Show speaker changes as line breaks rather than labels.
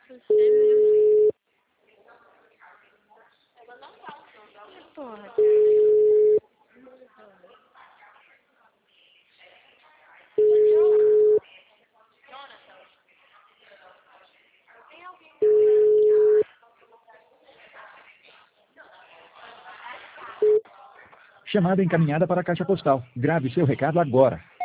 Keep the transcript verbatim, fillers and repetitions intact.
Você mesmo. Porra, cara.
Chamada encaminhada para a caixa postal. Grave seu recado agora.